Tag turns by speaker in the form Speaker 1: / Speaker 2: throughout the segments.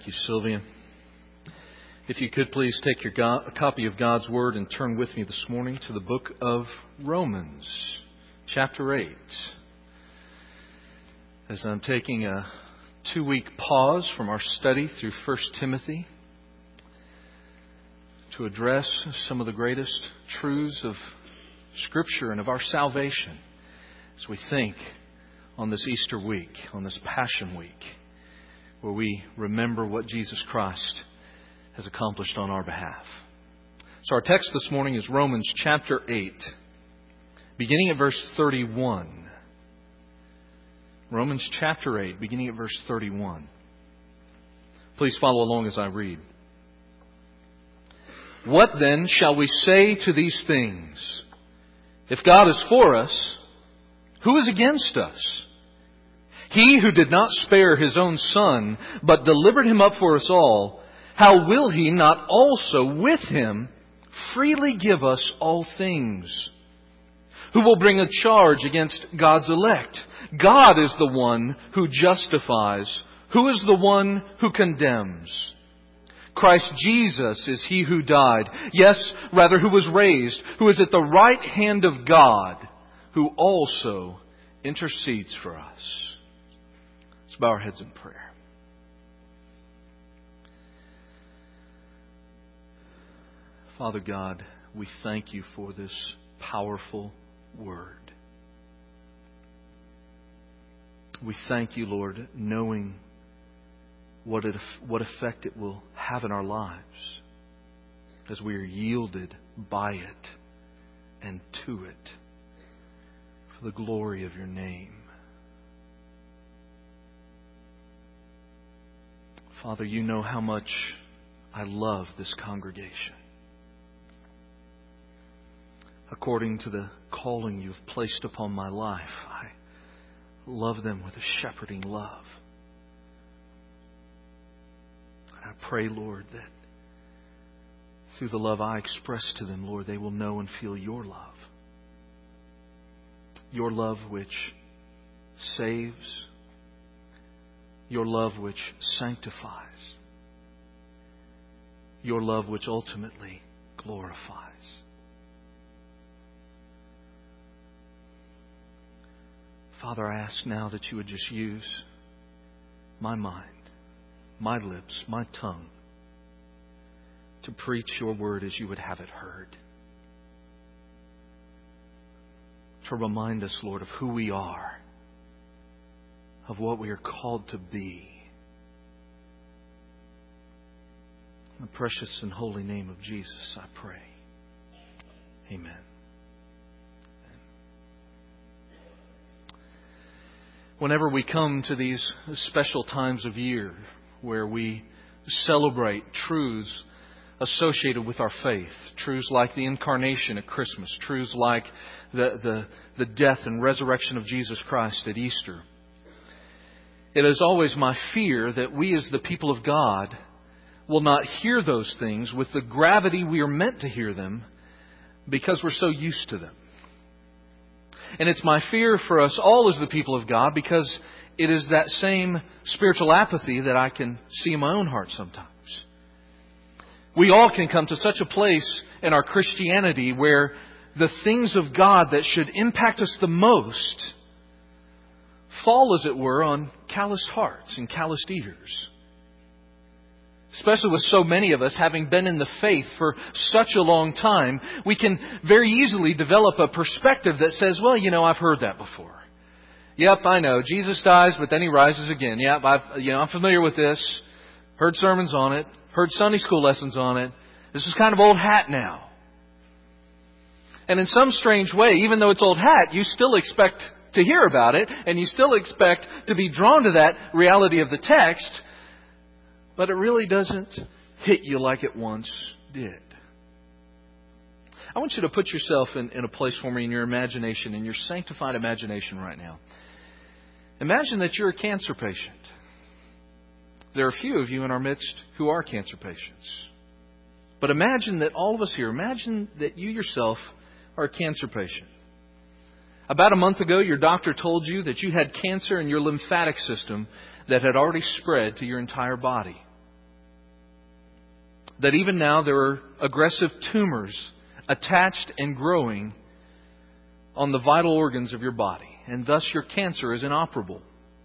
Speaker 1: Thank you, Sylvia. If you could please take your copy of God's Word and turn with me this morning to the book of Romans, chapter 8. As I'm taking a 2-week pause from our study through 1 Timothy to address some of the greatest truths of Scripture and of our salvation as we think on this Easter week, on this Passion Week, where we remember what Jesus Christ has accomplished on our behalf. So our text this morning is Romans chapter 8, beginning at verse 31. Romans chapter 8, beginning at verse 31. Please follow along as I read. What then shall we say to these things? If God is for us, who is against us? He who did not spare His own Son, but delivered Him up for us all, how will He not also with Him freely give us all things? Who will bring a charge against God's elect? God is the one who justifies. Who is the one who condemns? Christ Jesus is He who died. Yes, rather who was raised, who is at the right hand of God, who also intercedes for us. Let's bow our heads in prayer. Father God, we thank You for this powerful Word. We thank You, Lord, knowing what effect it will have in our lives as we are yielded by it and to it for the glory of Your name. Father, You know how much I love this congregation. According to the calling You've placed upon my life, I love them with a shepherding love. And I pray, Lord, that through the love I express to them, Lord, they will know and feel Your love. Your love which saves. Your love which sanctifies. Your love which ultimately glorifies. Father, I ask now that You would just use my mind, my lips, my tongue to preach Your word as You would have it heard. To remind us, Lord, of who we are, of what we are called to be. In the precious and holy name of Jesus, I pray. Amen. Whenever we come to these special times of year where we celebrate truths associated with our faith, truths like the incarnation at Christmas, truths like the death and resurrection of Jesus Christ at Easter, it is always my fear that we as the people of God will not hear those things with the gravity we are meant to hear them because we're so used to them. And it's my fear for us all as the people of God because it is that same spiritual apathy that I can see in my own heart sometimes. We all can come to such a place in our Christianity where the things of God that should impact us the most fall, as it were, on calloused hearts and calloused ears. Especially with so many of us having been in the faith for such a long time, we can very easily develop a perspective that says, well, I've heard that before. Yep, I know. Jesus dies, but then He rises again. Yep, I'm familiar with this. Heard sermons on it. Heard Sunday school lessons on it. This is kind of old hat now. And in some strange way, even though it's old hat, you still expect to hear about it, and you still expect to be drawn to that reality of the text, but it really doesn't hit you like it once did. I want you to put yourself in a place for me in your imagination, in your sanctified imagination right now. Imagine that you're a cancer patient. There are a few of you in our midst who are cancer patients. But imagine that all of us here, imagine that you yourself are a cancer patient. About a month ago, your doctor told you that you had cancer in your lymphatic system that had already spread to your entire body. that even now there are aggressive tumors attached and growing on the vital organs of your body, and thus your cancer is inoperable.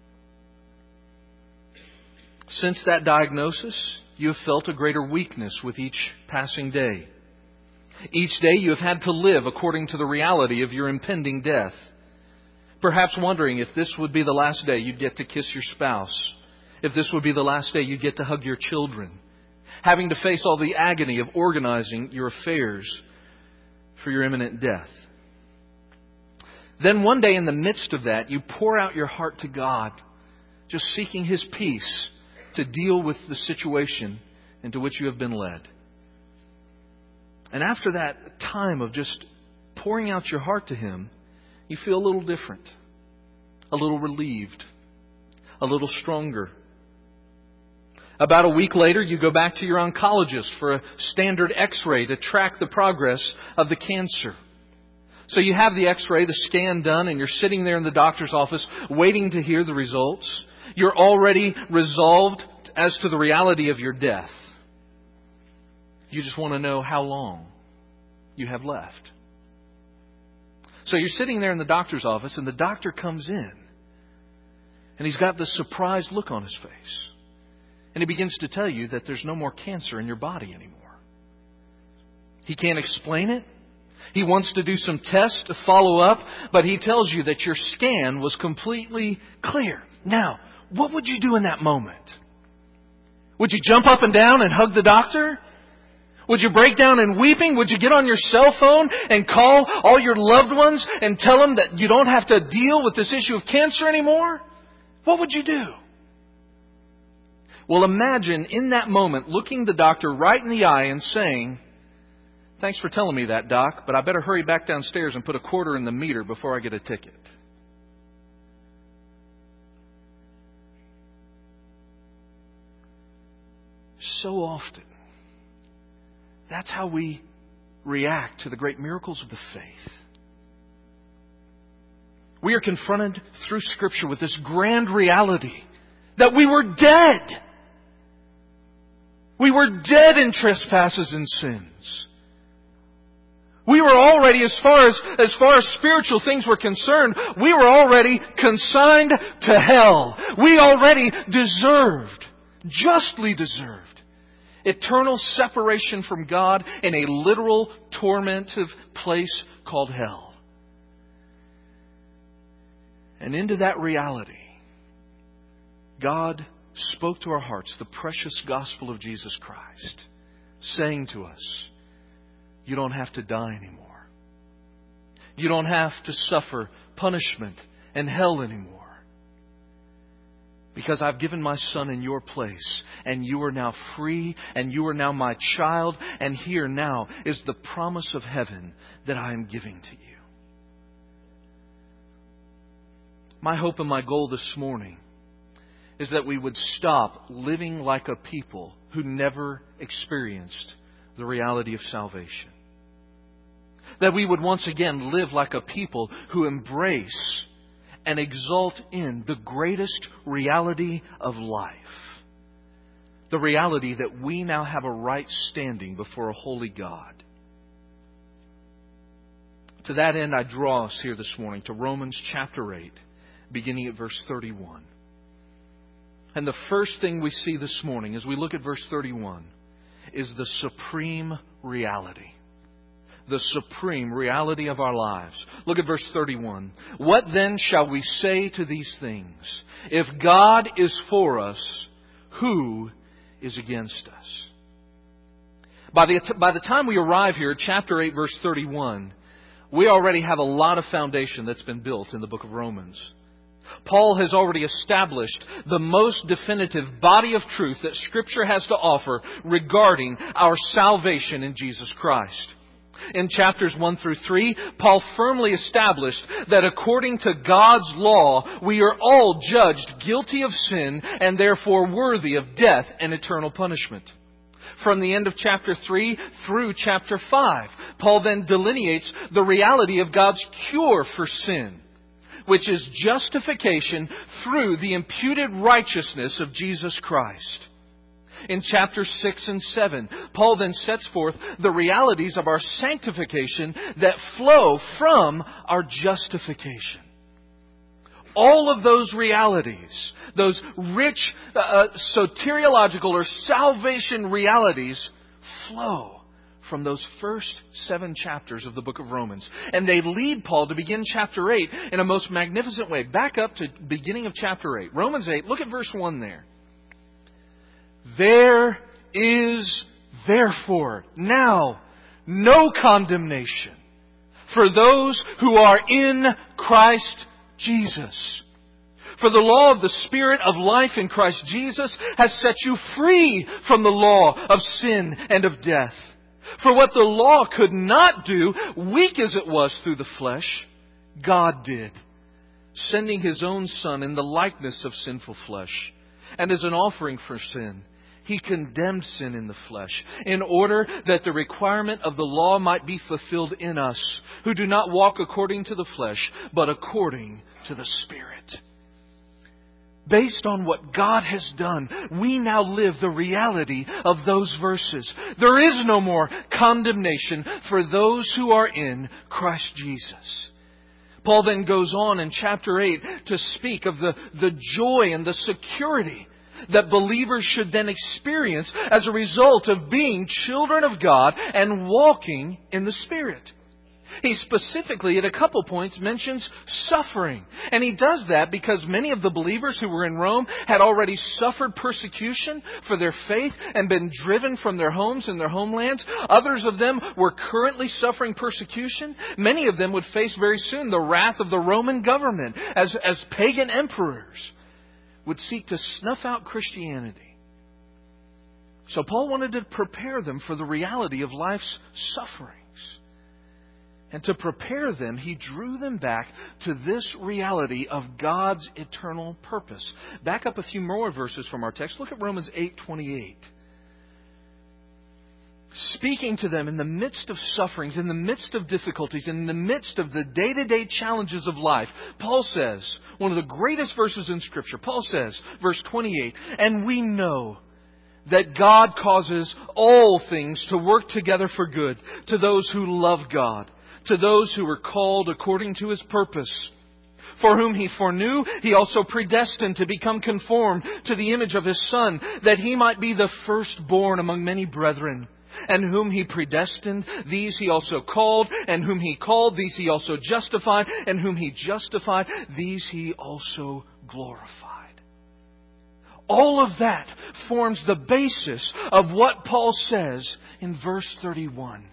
Speaker 1: Since that diagnosis, you have felt a greater weakness with each passing day. Each day you have had to live according to the reality of your impending death. Perhaps wondering if this would be the last day you'd get to kiss your spouse. If this would be the last day you'd get to hug your children. Having to face all the agony of organizing your affairs for your imminent death. Then one day in the midst of that, you pour out your heart to God, just seeking His peace to deal with the situation into which you have been led. And after that time of just pouring out your heart to Him, you feel a little different, a little relieved, a little stronger. About a week later, you go back to your oncologist for a standard X-ray to track the progress of the cancer. So you have the X-ray, the scan done, and you're sitting there in the doctor's office waiting to hear the results. You're already resolved as to the reality of your death. You just want to know how long you have left. So you're sitting there in the doctor's office, and the doctor comes in. And he's got this surprised look on his face. And he begins to tell you that there's no more cancer in your body anymore. He can't explain it. He wants to do some tests to follow up, but he tells you that your scan was completely clear. Now, what would you do in that moment? Would you jump up and down and hug the doctor? Would you break down in weeping? Would you get on your cell phone and call all your loved ones and tell them that you don't have to deal with this issue of cancer anymore? What would you do? Well, imagine in that moment looking the doctor right in the eye and saying, "Thanks for telling me that, Doc, but I better hurry back downstairs and put a quarter in the meter before I get a ticket." So often, that's how we react to the great miracles of the faith. We are confronted through Scripture with this grand reality that we were dead. We were dead in trespasses and sins. We were already, as far as spiritual things were concerned, we were already consigned to hell. We already justly deserved, eternal separation from God in a literal tormentive place called hell. And into that reality, God spoke to our hearts the precious gospel of Jesus Christ, saying to us, you don't have to die anymore. You don't have to suffer punishment and hell anymore. Because I've given my Son in your place, and you are now free, and you are now my child, and here now is the promise of heaven that I am giving to you. My hope and my goal this morning is that we would stop living like a people who never experienced the reality of salvation. That we would once again live like a people who embrace and exult in the greatest reality of life. The reality that we now have a right standing before a holy God. To that end, I draw us here this morning to Romans chapter 8, beginning at verse 31. And the first thing we see this morning as we look at verse 31 is the supreme reality. The supreme reality of our lives. Look at verse 31. What then shall we say to these things? If God is for us, who is against us? By the time we arrive here at chapter 8, verse 31, we already have a lot of foundation that's been built in the book of Romans. Paul has already established the most definitive body of truth that Scripture has to offer regarding our salvation in Jesus Christ. In chapters 1 through 3, Paul firmly established that according to God's law, we are all judged guilty of sin and therefore worthy of death and eternal punishment. From the end of chapter 3 through chapter 5, Paul then delineates the reality of God's cure for sin, which is justification through the imputed righteousness of Jesus Christ. In chapters 6 and 7, Paul then sets forth the realities of our sanctification that flow from our justification. All of those realities, those rich soteriological or salvation realities, flow from those first 7 chapters of the book of Romans. And they lead Paul to begin chapter 8 in a most magnificent way. Back up to the beginning of chapter 8. Romans 8, look at verse 1 there. There is therefore now no condemnation for those who are in Christ Jesus. For the law of the Spirit of life in Christ Jesus has set you free from the law of sin and of death. For what the law could not do, weak as it was through the flesh, God did, sending His own Son in the likeness of sinful flesh. And as an offering for sin, He condemned sin in the flesh, in order that the requirement of the law might be fulfilled in us, who do not walk according to the flesh, but according to the Spirit. Based on what God has done, we now live the reality of those verses. There is no more condemnation for those who are in Christ Jesus. Paul then goes on in chapter 8 to speak of the joy and the security that believers should then experience as a result of being children of God and walking in the Spirit. He specifically, at a couple points, mentions suffering. And he does that because many of the believers who were in Rome had already suffered persecution for their faith and been driven from their homes and their homelands. Others of them were currently suffering persecution. Many of them would face very soon the wrath of the Roman government as pagan emperors would seek to snuff out Christianity. So Paul wanted to prepare them for the reality of life's sufferings. And to prepare them, he drew them back to this reality of God's eternal purpose. Back up a few more verses from our text. Look at Romans 8:28. Speaking to them in the midst of sufferings, in the midst of difficulties, in the midst of the day-to-day challenges of life, Paul says, one of the greatest verses in Scripture, Paul says, verse 28, "And we know that God causes all things to work together for good to those who love God, to those who were called according to His purpose. For whom He foreknew, He also predestined to become conformed to the image of His Son, that He might be the firstborn among many brethren. And whom He predestined, these He also called. And whom He called, these He also justified. And whom He justified, these He also glorified." All of that forms the basis of what Paul says in verse 31.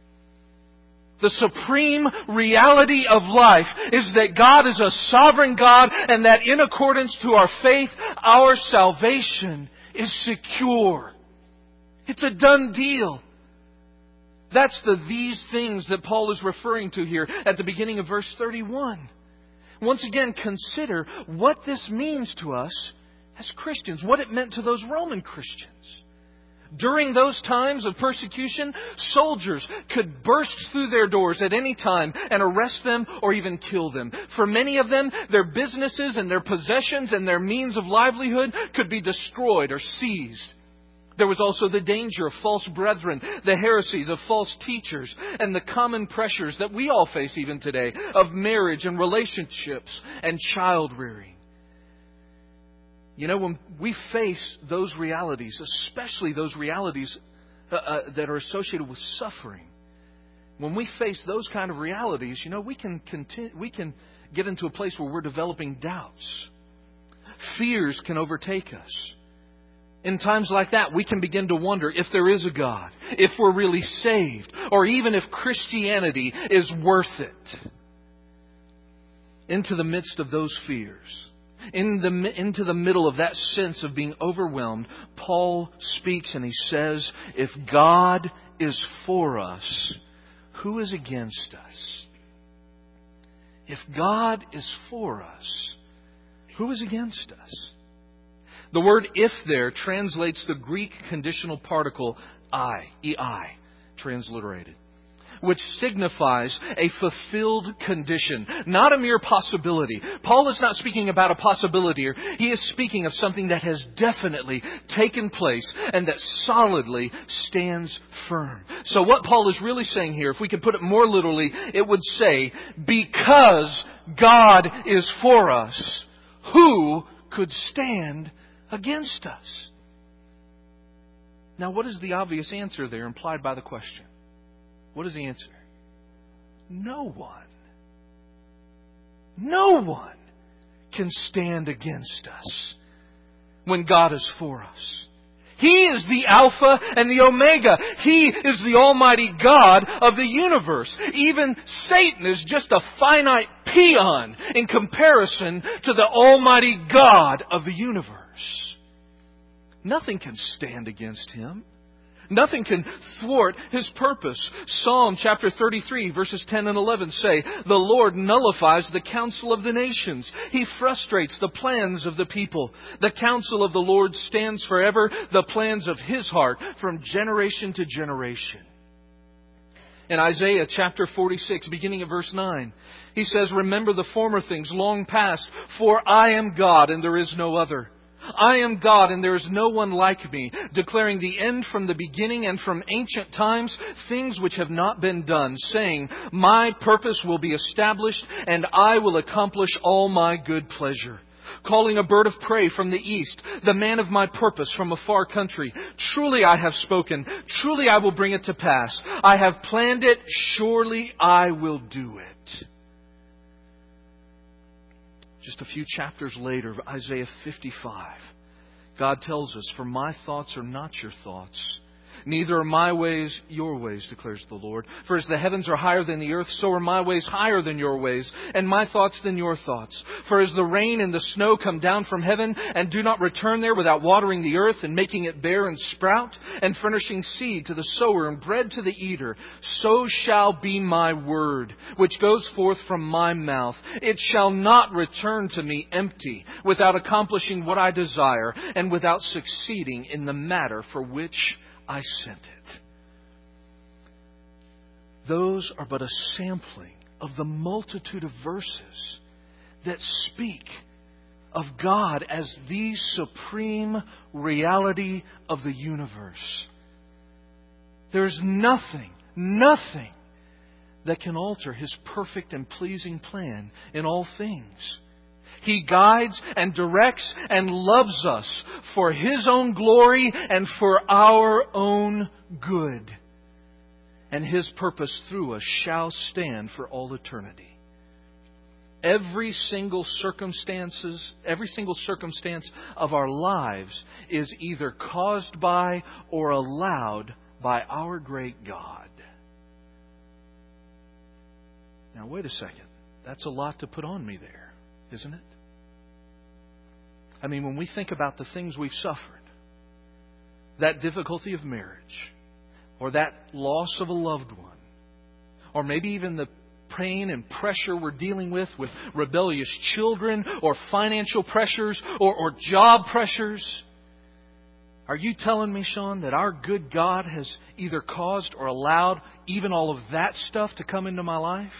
Speaker 1: The supreme reality of life is that God is a sovereign God, and that in accordance to our faith, our salvation is secure. It's a done deal. That's these things that Paul is referring to here at the beginning of verse 31. Once again, consider what this means to us as Christians, what it meant to those Roman Christians. During those times of persecution, soldiers could burst through their doors at any time and arrest them or even kill them. For many of them, their businesses and their possessions and their means of livelihood could be destroyed or seized. There was also the danger of false brethren, the heresies of false teachers, and the common pressures that we all face even today of marriage and relationships and child rearing. You know, when we face those realities, especially those realities that are associated with suffering, when we face those kind of realities, you know, we can get into a place where we're developing doubts. Fears can overtake us. In times like that, we can begin to wonder if there is a God, if we're really saved, or even if Christianity is worth it. Into the midst of those fears, into the middle of that sense of being overwhelmed, Paul speaks and he says, if God is for us, who is against us? If God is for us, who is against us? The word "if" there translates the Greek conditional particle "I," ei, transliterated. which signifies a fulfilled condition, not a mere possibility. Paul is not speaking about a possibility here. He is speaking of something that has definitely taken place and that solidly stands firm. So what Paul is really saying here, if we could put it more literally, it would say, because God is for us, who could stand against us? Now, what is the obvious answer there implied by the question? What is the answer? No one. No one can stand against us when God is for us. He is the Alpha and the Omega. He is the Almighty God of the universe. Even Satan is just a finite peon in comparison to the Almighty God of the universe. Nothing can stand against Him. Nothing can thwart His purpose. Psalm chapter 33 verses 10 and 11 say, "The Lord nullifies the counsel of the nations. He frustrates the plans of the people. The counsel of the Lord stands forever, the plans of His heart from generation to generation." In Isaiah chapter 46, beginning at verse 9, He says, "Remember the former things long past, for I am God and there is no other. I am God and there is no one like me, declaring the end from the beginning and from ancient times, things which have not been done, saying, my purpose will be established and I will accomplish all my good pleasure. Calling a bird of prey from the east, the man of my purpose from a far country. Truly I have spoken, truly I will bring it to pass. I have planned it, surely I will do it." Just a few chapters later, Isaiah 55, God tells us, "For my thoughts are not your thoughts, neither are my ways your ways, declares the Lord. For as the heavens are higher than the earth, so are my ways higher than your ways, and my thoughts than your thoughts. For as the rain and the snow come down from heaven, and do not return there without watering the earth, and making it bear and sprout, and furnishing seed to the sower and bread to the eater, so shall be my word, which goes forth from my mouth. It shall not return to me empty, without accomplishing what I desire, and without succeeding in the matter for which I sent it." Those are but a sampling of the multitude of verses that speak of God as the supreme reality of the universe. There's nothing that can alter His perfect and pleasing plan in all things. He guides and directs and loves us for His own glory and for our own good. And His purpose through us shall stand for all eternity. Every single circumstance of our lives is either caused by or allowed by our great God. Now wait a second. That's a lot to put on me there, isn't it? I mean, when we think about the things we've suffered, that difficulty of marriage, or that loss of a loved one, or maybe even the pain and pressure we're dealing with rebellious children, or financial pressures, or job pressures, are you telling me, Sean, that our good God has either caused or allowed even all of that stuff to come into my life?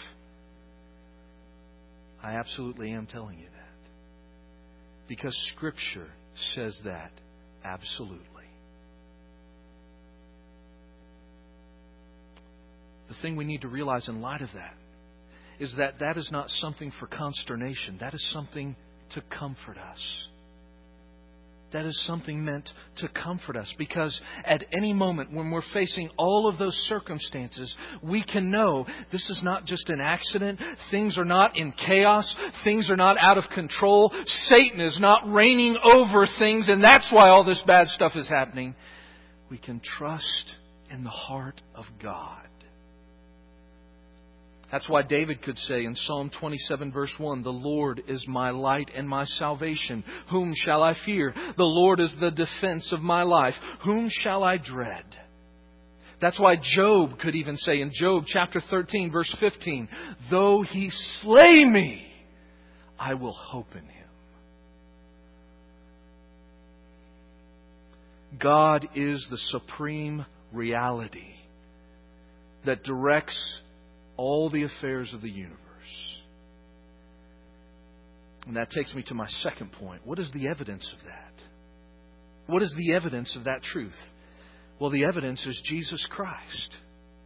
Speaker 1: I absolutely am telling you that. Because Scripture says that absolutely. The thing we need to realize in light of that is that that is not something for consternation. That is something to comfort us. That is something meant to comfort us, because at any moment when we're facing all of those circumstances, we can know this is not just an accident. Things are not in chaos. Things are not out of control. Satan is not reigning over things, and that's why all this bad stuff is happening. We can trust in the heart of God. That's why David could say in Psalm 27 verse 1, "The Lord is my light and my salvation. Whom shall I fear? The Lord is the defense of my life. Whom shall I dread?" That's why Job could even say in Job chapter 13 verse 15, "Though He slay me, I will hope in Him." God is the supreme reality that directs all the affairs of the universe. And that takes me to my second point. What is the evidence of that? What is the evidence of that truth? Well, the evidence is Jesus Christ.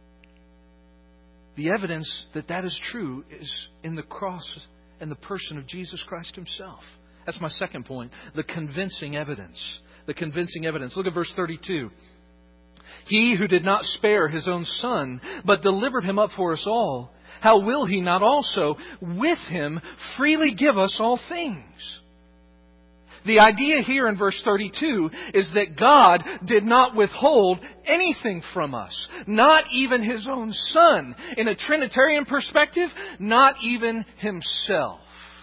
Speaker 1: The evidence that that is true is in the cross and the person of Jesus Christ Himself. That's my second point. The convincing evidence. The convincing evidence. Look at verse 32. He who did not spare His own Son, but delivered Him up for us all, how will He not also with Him freely give us all things? The idea here in verse 32 is that God did not withhold anything from us. Not even His own Son. In a Trinitarian perspective, not even Himself.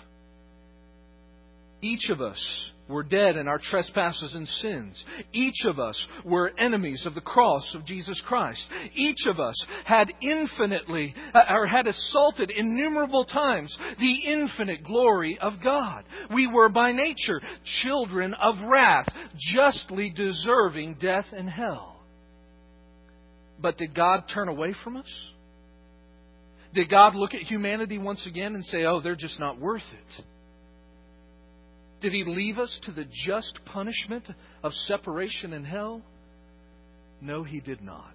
Speaker 1: Each of us were dead in our trespasses and sins. Each of us were enemies of the cross of Jesus Christ. Each of us had had assaulted innumerable times the infinite glory of God. We were by nature children of wrath, justly deserving death and hell. But did God turn away from us? Did God look at humanity once again and say, "Oh, they're just not worth it"? Did He leave us to the just punishment of separation in hell? No, He did not.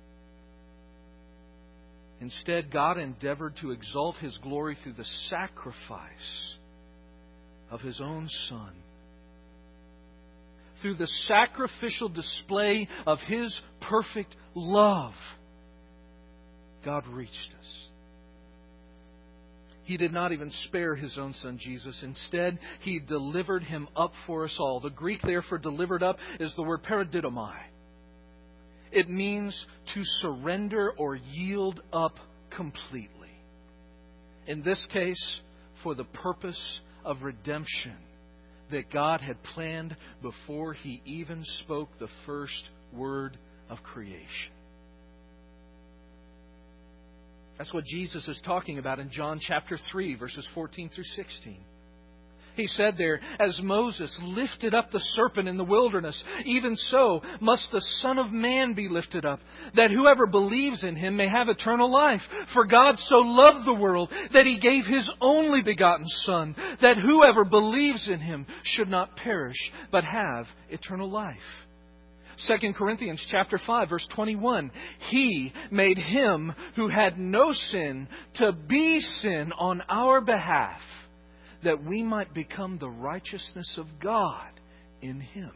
Speaker 1: Instead, God endeavored to exalt His glory through the sacrifice of His own Son. Through the sacrificial display of His perfect love, God reached us. He did not even spare His own Son, Jesus. Instead, He delivered Him up for us all. The Greek there for delivered up is the word paradidomai. It means to surrender or yield up completely. In this case, for the purpose of redemption that God had planned before He even spoke the first word of creation. That's what Jesus is talking about in John chapter 3, verses 14 through 16. He said there, "As Moses lifted up the serpent in the wilderness, even so must the Son of Man be lifted up, that whoever believes in Him may have eternal life. For God so loved the world that He gave His only begotten Son, that whoever believes in Him should not perish, but have eternal life." 2 Corinthians chapter 5, verse 21. He made Him who had no sin to be sin on our behalf, that we might become the righteousness of God in Him.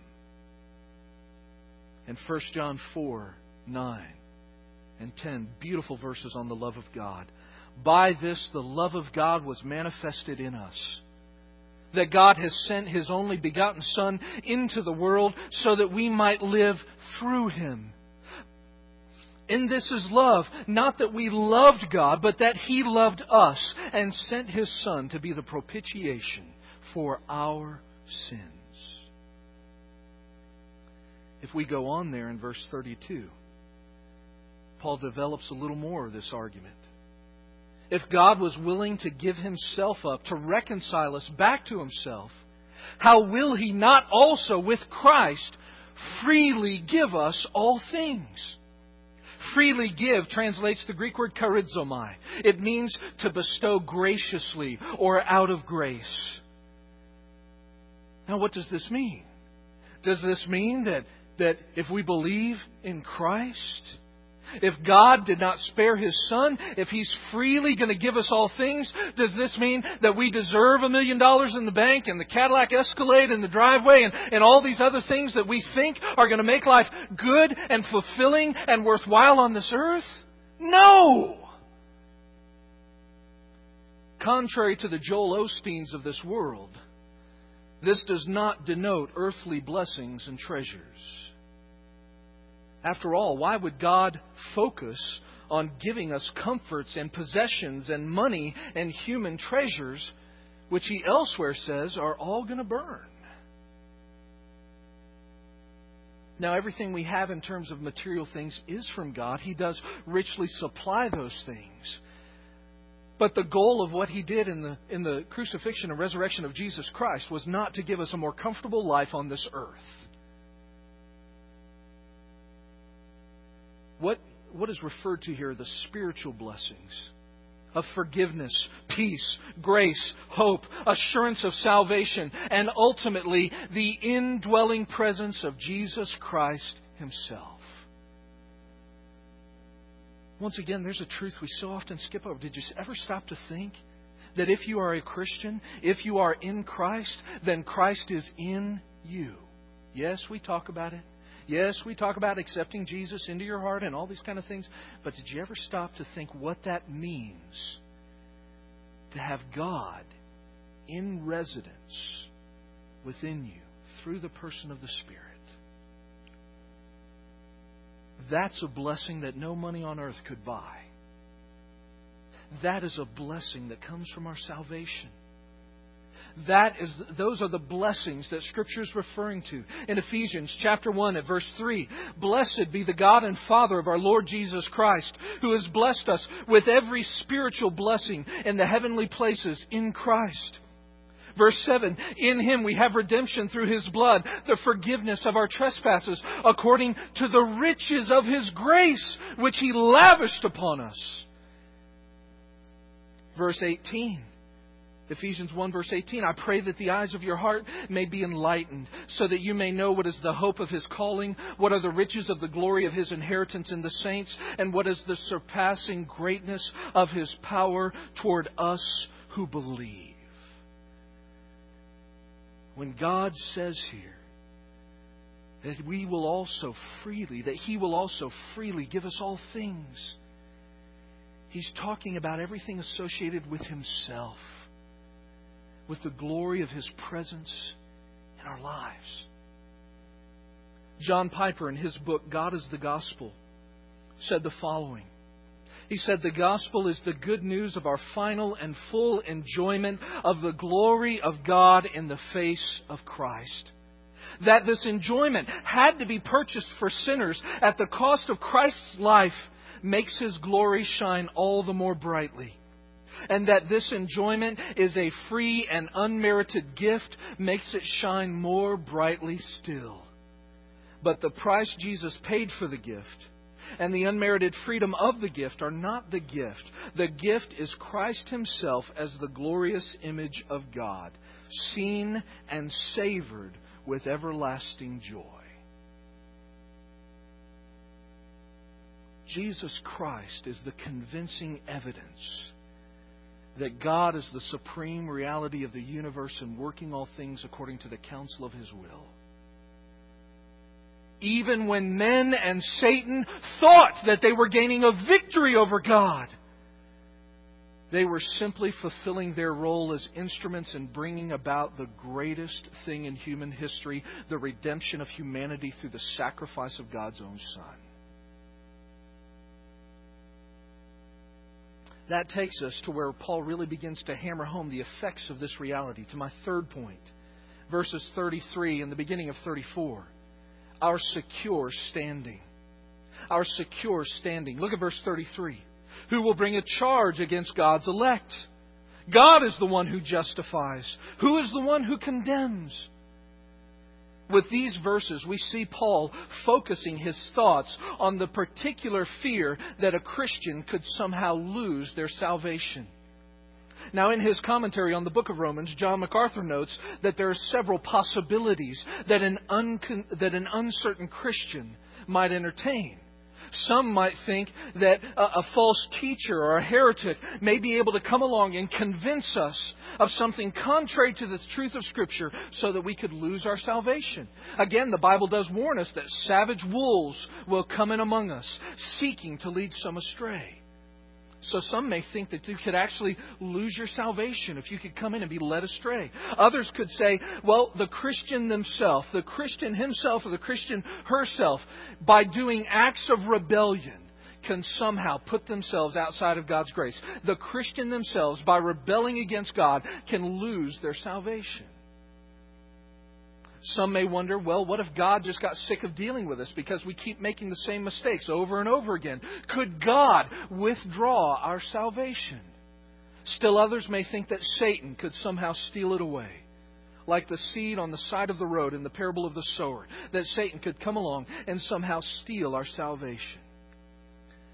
Speaker 1: And 1 John 4, 9 and 10, beautiful verses on the love of God. By this the love of God was manifested in us, that God has sent His only begotten Son into the world so that we might live through Him. In this is love, not that we loved God, but that He loved us and sent His Son to be the propitiation for our sins. If we go on there in verse 32, Paul develops a little more of this argument. If God was willing to give Himself up to reconcile us back to Himself, how will He not also with Christ freely give us all things? Freely give translates the Greek word charizomai. It means to bestow graciously or out of grace. Now, what does this mean? Does this mean that if we believe in Christ, if God did not spare His Son, if He's freely going to give us all things, does this mean that we deserve $1 million in the bank and the Cadillac Escalade in the driveway and all these other things that we think are going to make life good and fulfilling and worthwhile on this earth? No! Contrary to the Joel Osteens of this world, this does not denote earthly blessings and treasures. After all, why would God focus on giving us comforts and possessions and money and human treasures, which He elsewhere says are all going to burn? Now, everything we have in terms of material things is from God. He does richly supply those things. But the goal of what He did in the crucifixion and resurrection of Jesus Christ was not to give us a more comfortable life on this earth. what is referred to here are the spiritual blessings of forgiveness, peace, grace, hope, assurance of salvation, and ultimately the indwelling presence of Jesus Christ Himself. Once again, there's a truth we so often skip over. Did you ever stop to think that if you are a Christian, if you are in Christ, then Christ is in you? Yes, we talk about it. Yes, we talk about accepting Jesus into your heart and all these kind of things. But did you ever stop to think what that means to have God in residence within you through the person of the Spirit? That's a blessing that no money on earth could buy. That is a blessing that comes from our salvation. Those are the blessings that Scripture is referring to. In Ephesians chapter 1 at verse 3, "Blessed be the God and Father of our Lord Jesus Christ, who has blessed us with every spiritual blessing in the heavenly places in Christ." Verse 7, "In Him we have redemption through His blood, the forgiveness of our trespasses, according to the riches of His grace, which He lavished upon us." Verse 18, Ephesians 1 verse 18, "I pray that the eyes of your heart may be enlightened, so that you may know what is the hope of His calling, what are the riches of the glory of His inheritance in the saints, and what is the surpassing greatness of His power toward us who believe." When God says here that He will also freely give us all things, He's talking about everything associated with Himself, with the glory of His presence in our lives. John Piper, in his book, God is the Gospel, said the following. He said, "The gospel is the good news of our final and full enjoyment of the glory of God in the face of Christ. That this enjoyment had to be purchased for sinners at the cost of Christ's life makes His glory shine all the more brightly. And that this enjoyment is a free and unmerited gift makes it shine more brightly still. But the price Jesus paid for the gift and the unmerited freedom of the gift are not the gift. The gift is Christ Himself as the glorious image of God, seen and savored with everlasting joy." Jesus Christ is the convincing evidence that God is the supreme reality of the universe and working all things according to the counsel of His will. Even when men and Satan thought that they were gaining a victory over God, they were simply fulfilling their role as instruments in bringing about the greatest thing in human history, the redemption of humanity through the sacrifice of God's own Son. That takes us to where Paul really begins to hammer home the effects of this reality, to my third point. Verses 33 and the beginning of 34. Our secure standing. Our secure standing. Look at verse 33. "Who will bring a charge against God's elect? God is the one who justifies. Who is the one who condemns?" With these verses, we see Paul focusing his thoughts on the particular fear that a Christian could somehow lose their salvation. Now, in his commentary on the book of Romans, John MacArthur notes that there are several possibilities that an uncertain Christian might entertain. Some might think that a false teacher or a heretic may be able to come along and convince us of something contrary to the truth of Scripture so that we could lose our salvation. Again, the Bible does warn us that savage wolves will come in among us, seeking to lead some astray. So some may think that you could actually lose your salvation if you could come in and be led astray. Others could say, well, the Christian himself or the Christian herself, by doing acts of rebellion, can somehow put themselves outside of God's grace. The Christian themselves, by rebelling against God, can lose their salvation. Some may wonder, well, what if God just got sick of dealing with us because we keep making the same mistakes over and over again? Could God withdraw our salvation? Still others may think that Satan could somehow steal it away. Like the seed on the side of the road in the parable of the sower. That Satan could come along and somehow steal our salvation.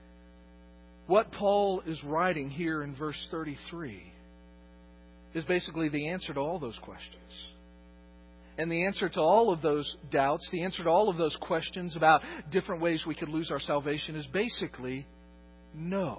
Speaker 1: What Paul is writing here in verse 33 is basically the answer to all those questions. And the answer to all of those doubts, the answer to all of those questions about different ways we could lose our salvation is basically no.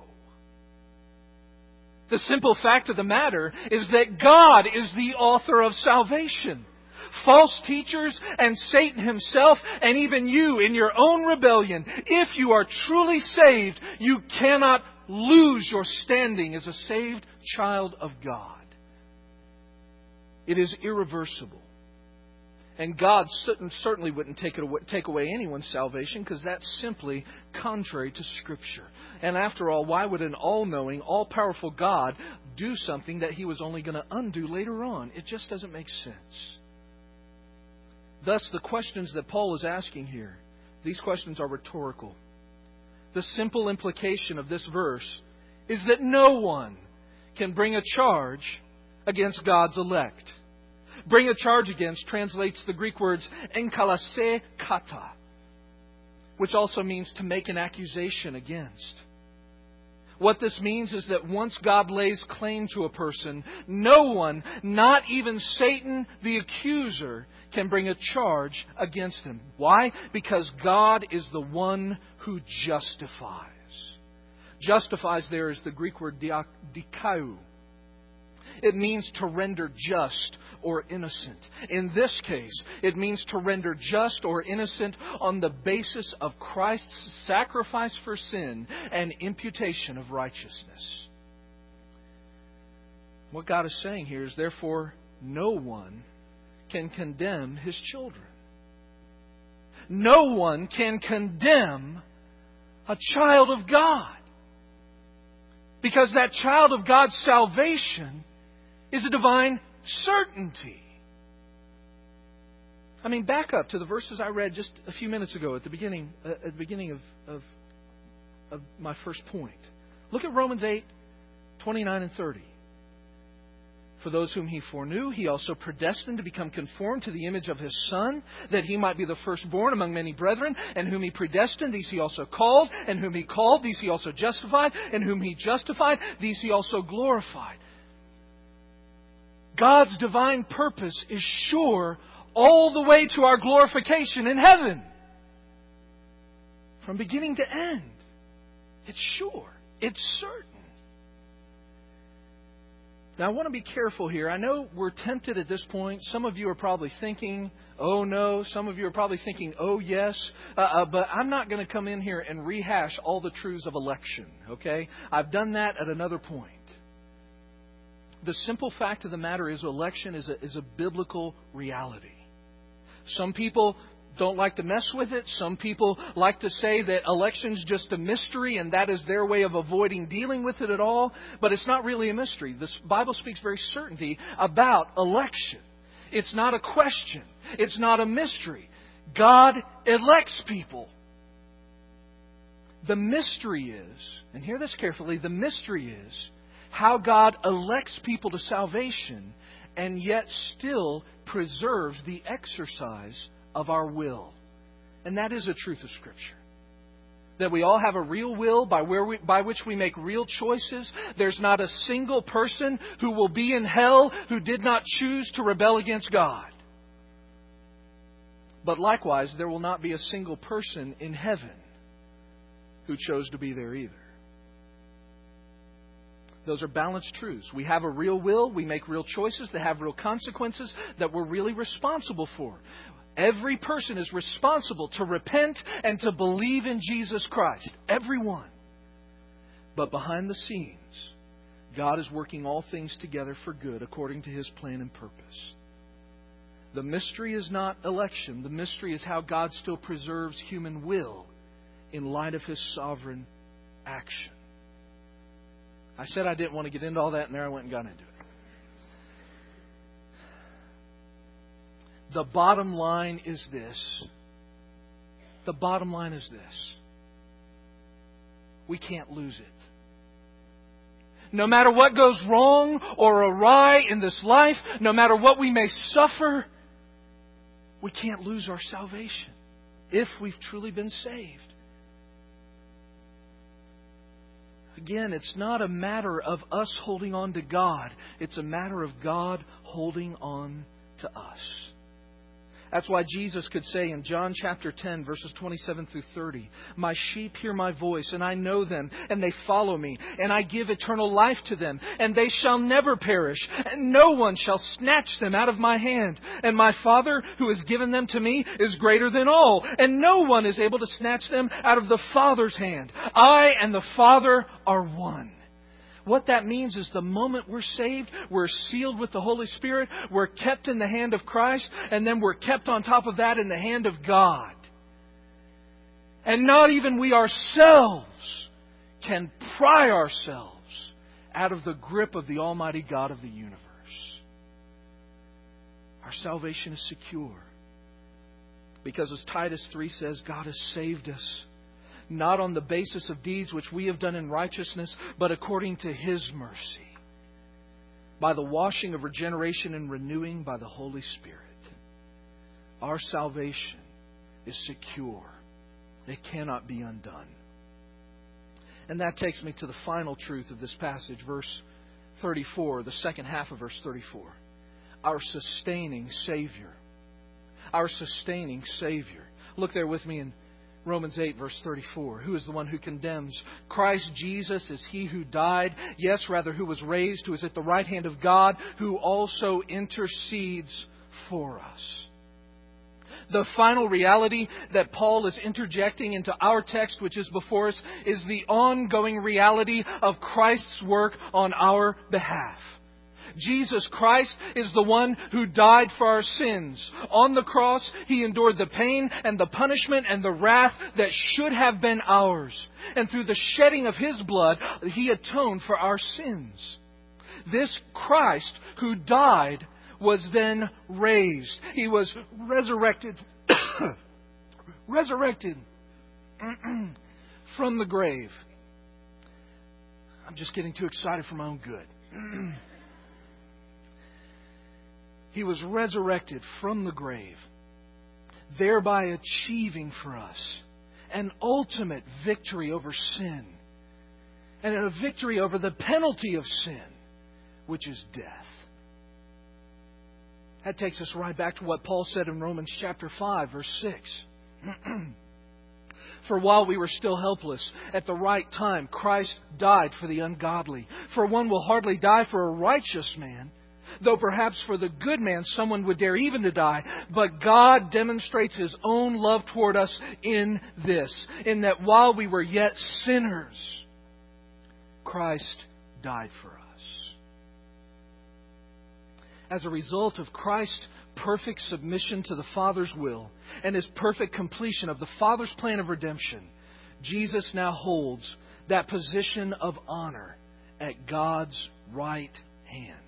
Speaker 1: The simple fact of the matter is that God is the author of salvation. False teachers and Satan himself and even you in your own rebellion, if you are truly saved, you cannot lose your standing as a saved child of God. It is irreversible. And God certainly wouldn't take away anyone's salvation, because that's simply contrary to Scripture. And after all, why would an all-knowing, all-powerful God do something that He was only going to undo later on? It just doesn't make sense. Thus, the questions that Paul is asking here, these questions are rhetorical. The simple implication of this verse is that no one can bring a charge against God's elect. Bring a charge against translates the Greek words enkalase kata, which also means to make an accusation against. What this means is that once God lays claim to a person, no one, not even Satan the accuser, can bring a charge against him. Why? Because God is the one who justifies. Justifies there is the Greek word dikaiou. It means to render just or innocent. In this case, it means to render just or innocent on the basis of Christ's sacrifice for sin and imputation of righteousness. What God is saying here is, therefore, no one can condemn His children. No one can condemn a child of God. Because that child of God's salvation is a divine certainty. I mean, back up to the verses I read just a few minutes ago at the beginning of my first point. Look at Romans 8:29 and 30. For those whom He foreknew, He also predestined to become conformed to the image of His Son, that He might be the firstborn among many brethren. And whom He predestined, these He also called. And whom He called, these He also justified. And whom He justified, these He also glorified. God's divine purpose is sure all the way to our glorification in heaven. From beginning to end. It's sure. It's certain. Now, I want to be careful here. I know we're tempted at this point. Some of you are probably thinking, oh no. Some of you are probably thinking, oh yes. But I'm not going to come in here and rehash all the truths of election. Okay? I've done that at another point. The simple fact of the matter is, election is a biblical reality. Some people don't like to mess with it. Some people like to say that election's just a mystery and that is their way of avoiding dealing with it at all. But it's not really a mystery. The Bible speaks very certainty about election. It's not a question. It's not a mystery. God elects people. The mystery is, and hear this carefully, the mystery is how God elects people to salvation and yet still preserves the exercise of our will. And that is a truth of Scripture. That we all have a real will by which we make real choices. There's not a single person who will be in hell who did not choose to rebel against God. But likewise, there will not be a single person in heaven who chose to be there either. Those are balanced truths. We have a real will. We make real choices that have real consequences that we're really responsible for. Every person is responsible to repent and to believe in Jesus Christ. Everyone. But behind the scenes, God is working all things together for good according to His plan and purpose. The mystery is not election. The mystery is how God still preserves human will in light of His sovereign action. I said I didn't want to get into all that, and there I went and got into it. The bottom line is this. The bottom line is this. We can't lose it. No matter what goes wrong or awry in this life, no matter what we may suffer, we can't lose our salvation if we've truly been saved. Again, it's not a matter of us holding on to God. It's a matter of God holding on to us. That's why Jesus could say in John chapter 10, verses 27 through 30, "My sheep hear my voice, and I know them, and they follow me, and I give eternal life to them, and they shall never perish, and no one shall snatch them out of my hand. And my Father, who has given them to me, is greater than all, and no one is able to snatch them out of the Father's hand. I and the Father are one." What that means is the moment we're saved, we're sealed with the Holy Spirit, we're kept in the hand of Christ, and then we're kept on top of that in the hand of God. And not even we ourselves can pry ourselves out of the grip of the Almighty God of the universe. Our salvation is secure. Because as Titus 3 says, God has saved us, not on the basis of deeds which we have done in righteousness, but according to His mercy, by the washing of regeneration and renewing by the Holy Spirit. Our salvation is secure. It cannot be undone. And that takes me to the final truth of this passage, verse 34, the second half of verse 34. Our sustaining Savior. Our sustaining Savior. Look there with me in Romans 8, verse 34. Who is the one who condemns? Christ Jesus is He who died. Yes, rather, who was raised, who is at the right hand of God, who also intercedes for us. The final reality that Paul is interjecting into our text, which is before us, is the ongoing reality of Christ's work on our behalf. Jesus Christ is the one who died for our sins. On the cross, He endured the pain and the punishment and the wrath that should have been ours. And through the shedding of His blood, He atoned for our sins. This Christ who died was then raised. He was resurrected from the grave. I'm just getting too excited for my own good. He was resurrected from the grave, thereby achieving for us an ultimate victory over sin and a victory over the penalty of sin, which is death. That takes us right back to what Paul said in Romans chapter 5, verse 6. For while we were still helpless, at the right time Christ died for the ungodly. For one will hardly die for a righteous man, though perhaps for the good man someone would dare even to die. But God demonstrates His own love toward us in this, in that while we were yet sinners, Christ died for us. As a result of Christ's perfect submission to the Father's will and His perfect completion of the Father's plan of redemption, Jesus now holds that position of honor at God's right hand.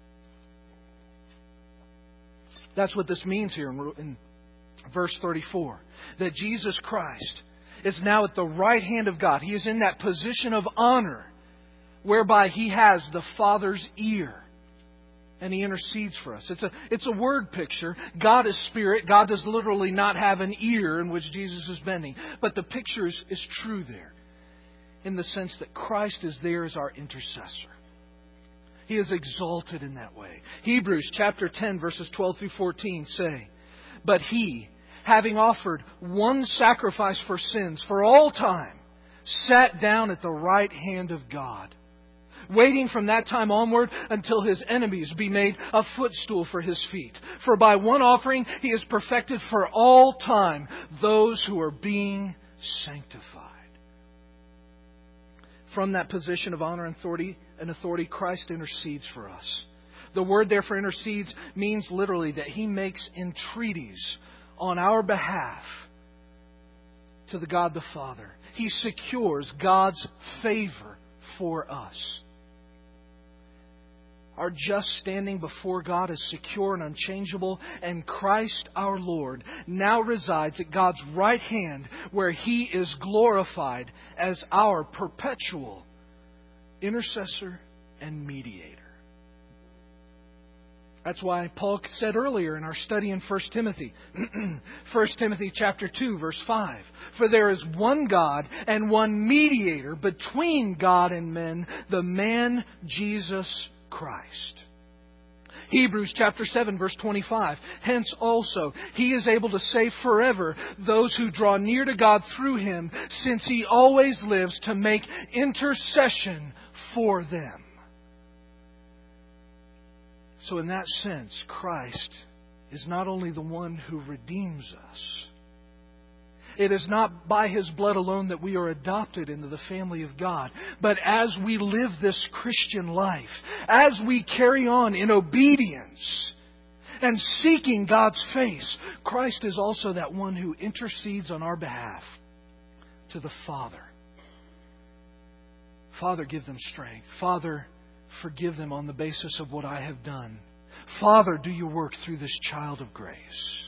Speaker 1: That's what this means here in verse 34. That Jesus Christ is now at the right hand of God. He is in that position of honor whereby He has the Father's ear. And He intercedes for us. It's a word picture. God is Spirit. God does literally not have an ear in which Jesus is bending. But the picture is true there, in the sense that Christ is there as our intercessor. He is exalted in that way. Hebrews chapter 10, verses 12 through 14 say, But He, having offered one sacrifice for sins for all time, sat down at the right hand of God, waiting from that time onward until His enemies be made a footstool for His feet. For by one offering He has perfected for all time those who are being sanctified. From that position of honor and authority, Christ intercedes for us. The word there for intercedes means literally that He makes entreaties on our behalf to the God the Father. He secures God's favor for us. Our just standing before God is secure and unchangeable, and Christ our Lord now resides at God's right hand, where He is glorified as our perpetual intercessor and mediator.
Speaker 2: That's why Paul said earlier in our study in 1 Timothy, 1 Timothy chapter 2, verse 5, "For there is one God and one mediator between God and men, the man Jesus Christ." Hebrews chapter 7, verse 25, "Hence also He is able to save forever those who draw near to God through Him, since He always lives to make intercession for them." So in that sense, Christ is not only the one who redeems us. It is not by His blood alone that we are adopted into the family of God. But as we live this Christian life, as we carry on in obedience and seeking God's face, Christ is also that one who intercedes on our behalf to the Father. "Father, give them strength. Father, forgive them on the basis of what I have done. Father, do your work through this child of grace."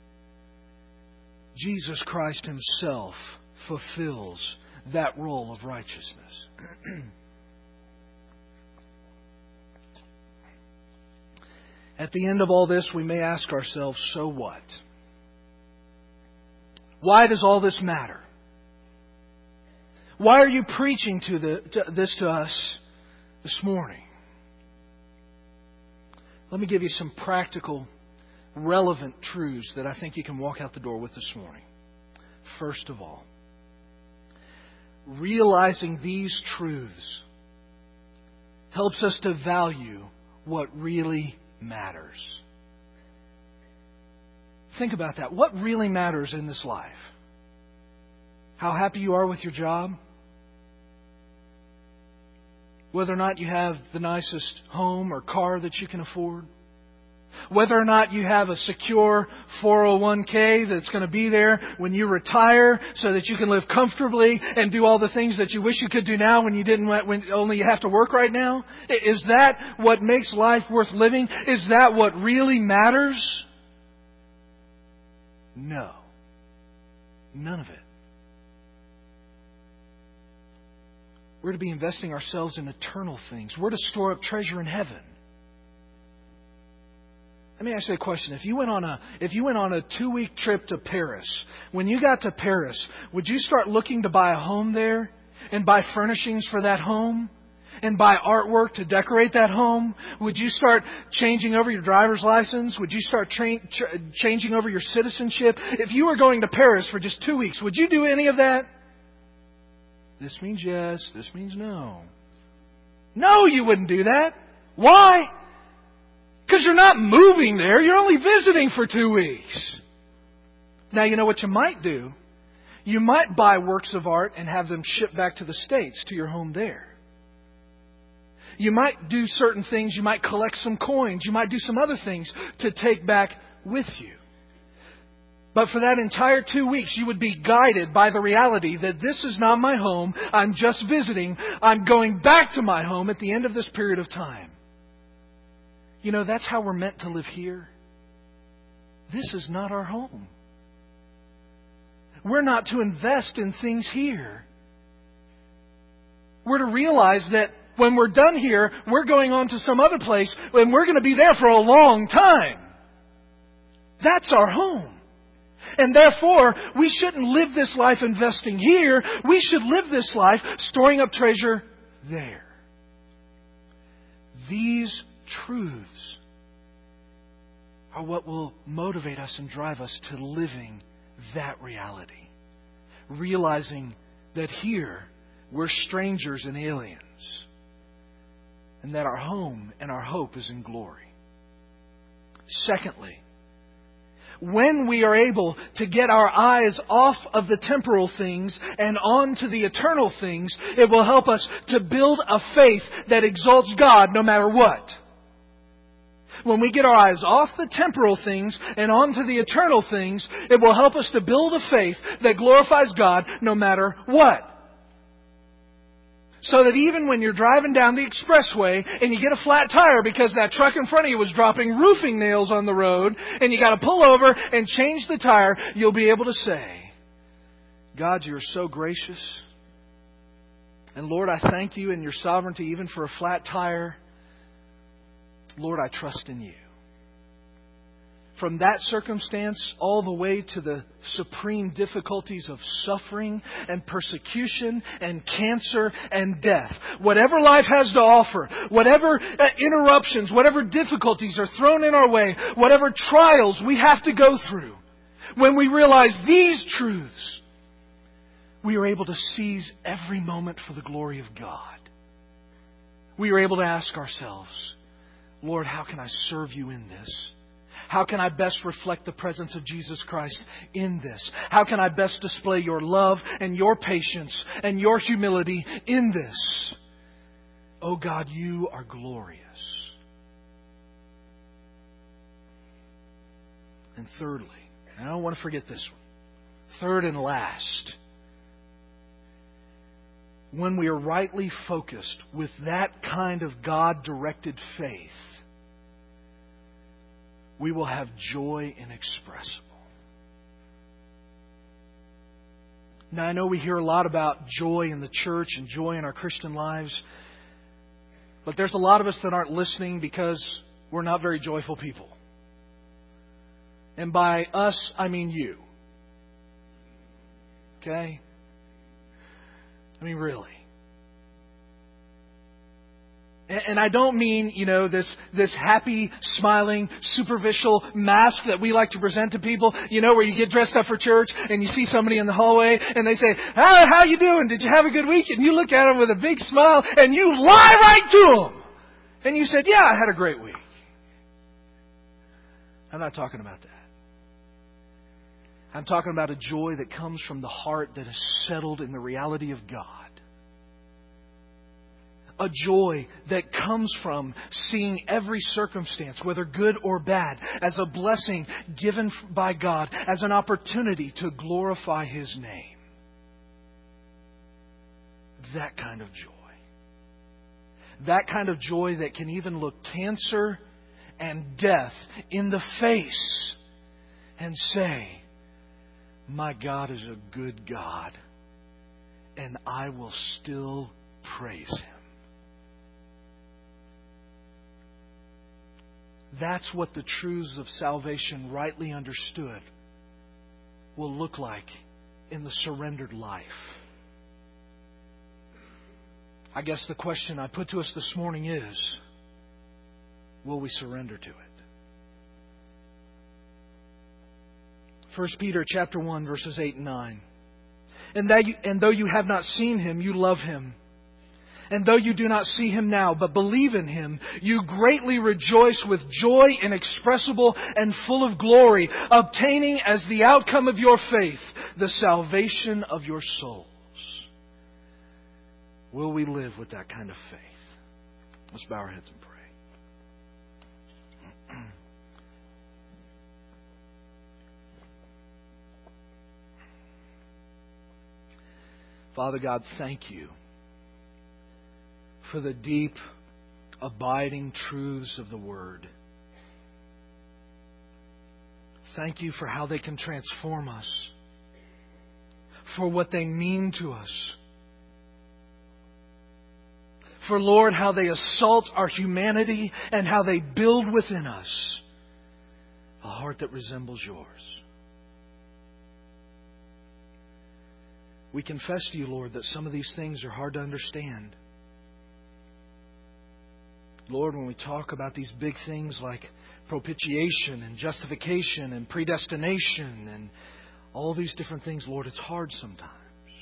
Speaker 2: Jesus Christ Himself fulfills that role of righteousness. At the end of all this, we may ask ourselves, so what? Why does all this matter? Why are you preaching this to us this morning? Let me give you some practical, relevant truths that I think you can walk out the door with this morning. First of all, realizing these truths helps us to value what really matters. Think about that. What really matters in this life? How happy you are with your job? Whether or not you have the nicest home or car that you can afford? Whether or not you have a secure 401k that's going to be there when you retire so that you can live comfortably and do all the things that you wish you could do now when only you have to work right now? Is that what makes life worth living? Is that what really matters? No. None of it. We're to be investing ourselves in eternal things. We're to store up treasure in heaven. Let me ask you a question. If you went on a 2-week trip to Paris, when you got to Paris, would you start looking to buy a home there and buy furnishings for that home and buy artwork to decorate that home? Would you start changing over your driver's license? Would you start changing over your citizenship? If you were going to Paris for just 2 weeks, would you do any of that? This means yes. This means no. No, you wouldn't do that. Why? Because you're not moving there. You're only visiting for 2 weeks. Now, you know what you might do? You might buy works of art and have them shipped back to the States, to your home there. You might do certain things. You might collect some coins. You might do some other things to take back with you. But for that entire 2 weeks, you would be guided by the reality that this is not my home. I'm just visiting. I'm going back to my home at the end of this period of time. You know, that's how we're meant to live here. This is not our home. We're not to invest in things here. We're to realize that when we're done here, we're going on to some other place and we're going to be there for a long time. That's our home. And therefore, we shouldn't live this life investing here. We should live this life storing up treasure there. These truths are what will motivate us and drive us to living that reality. Realizing that here we're strangers and aliens. And that our home and our hope is in glory. Secondly, when we are able to get our eyes off of the temporal things and on to the eternal things, it will help us to build a faith that exalts God no matter what. When we get our eyes off the temporal things and onto the eternal things, it will help us to build a faith that glorifies God no matter what. So that even when you're driving down the expressway and you get a flat tire because that truck in front of you was dropping roofing nails on the road and you got to pull over and change the tire, you'll be able to say, God, you're so gracious. And Lord, I thank you in your sovereignty even for a flat tire. Lord, I trust in you. from that circumstance all the way to the supreme difficulties of suffering and persecution and cancer and death. Whatever life has to offer, whatever interruptions, whatever difficulties are thrown in our way, whatever trials we have to go through, when we realize these truths, we are able to seize every moment for the glory of God. We are able to ask ourselves, Lord, how can I serve You in this? How can I best reflect the presence of Jesus Christ in this? How can I best display Your love and Your patience and Your humility in this? Oh God, You are glorious. And thirdly, and I don't want to forget this one, third and last, when we are rightly focused with that kind of God-directed faith, we will have joy inexpressible. Now, I know we hear a lot about joy in the church and joy in our Christian lives, but there's a lot of us that aren't listening because we're not very joyful people. And by us, I mean you. Okay? I mean, really. And I don't mean, this happy, smiling, superficial mask that we like to present to people, where you get dressed up for church and you see somebody in the hallway and they say, how you doing? Did you have a good week? And you look at them with a big smile and you lie right to them. And you said, yeah, I had a great week. I'm not talking about that. I'm talking about a joy that comes from the heart that is settled in the reality of God. A joy that comes from seeing every circumstance, whether good or bad, as a blessing given by God, as an opportunity to glorify His name. That kind of joy. That kind of joy that can even look cancer and death in the face and say, my God is a good God, and I will still praise Him. That's what the truths of salvation rightly understood will look like in the surrendered life. I guess the question I put to us this morning is, will we surrender to it? 1 Peter chapter 1, verses 8 and 9. And though you have not seen Him, you love Him. And though you do not see Him now, but believe in Him, you greatly rejoice with joy inexpressible and full of glory, obtaining as the outcome of your faith the salvation of your souls. Will we live with that kind of faith? Let's bow our heads and pray. Father God, thank You for the deep, abiding truths of the Word. Thank You for how they can transform us, for what they mean to us, for, Lord, how they assault our humanity and how they build within us a heart that resembles Yours. We confess to You, Lord, that some of these things are hard to understand. Lord, when we talk about these big things like propitiation and justification and predestination and all these different things, Lord, it's hard sometimes.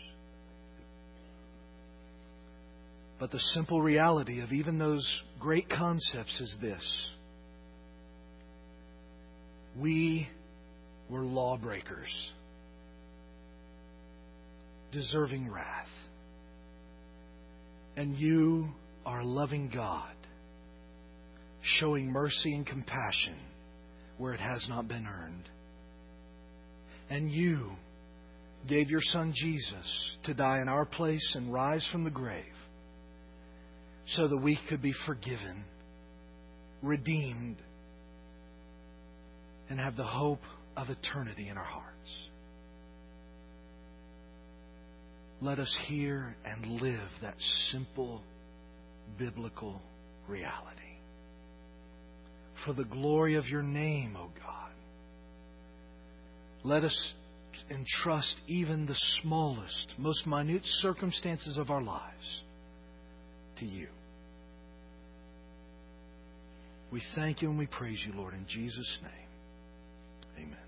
Speaker 2: But the simple reality of even those great concepts is this: we were lawbreakers, deserving wrath. And You are a loving God, showing mercy and compassion where it has not been earned. And You gave Your Son Jesus to die in our place and rise from the grave so that we could be forgiven, redeemed, and have the hope of eternity in our hearts. Let us hear and live that simple biblical reality. For the glory of Your name, O God, Let us entrust even the smallest, most minute circumstances of our lives to You. We thank You and we praise You, Lord, in Jesus' name. Amen.